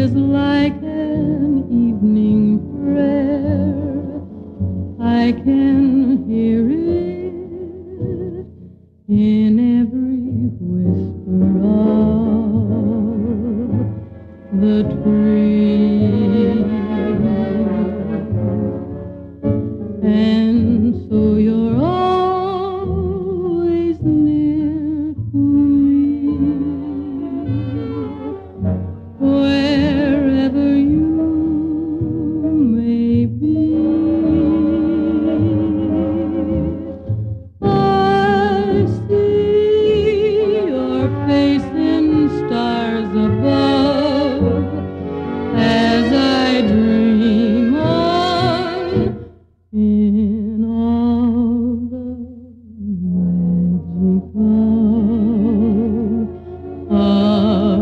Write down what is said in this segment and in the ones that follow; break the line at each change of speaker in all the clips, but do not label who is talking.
is like an evening prayer. I can hear it in every whisper of the tree. And so you're always near to me, wherever you may be. I see your face in stars above as I dream on in all the magic of our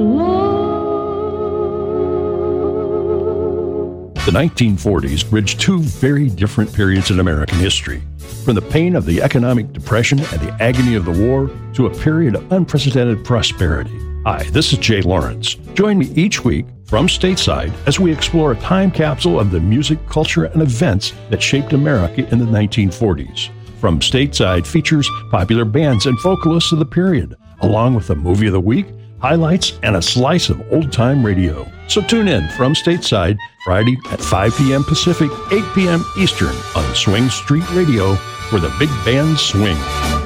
love.
The 1940s bridged two very different periods in American history, from the pain of the economic depression and the agony of the war to a period of unprecedented prosperity. Hi, this is Jay Lawrence. Join me each week from stateside as we explore a time capsule of the music, culture, and events that shaped America in the 1940s. From stateside features popular bands and vocalists of the period, along with a movie of the week, highlights, and a slice of old-time radio. So tune in from stateside Friday at 5 p.m. Pacific, 8 p.m. Eastern on Swing Street Radio, where the big bands swing.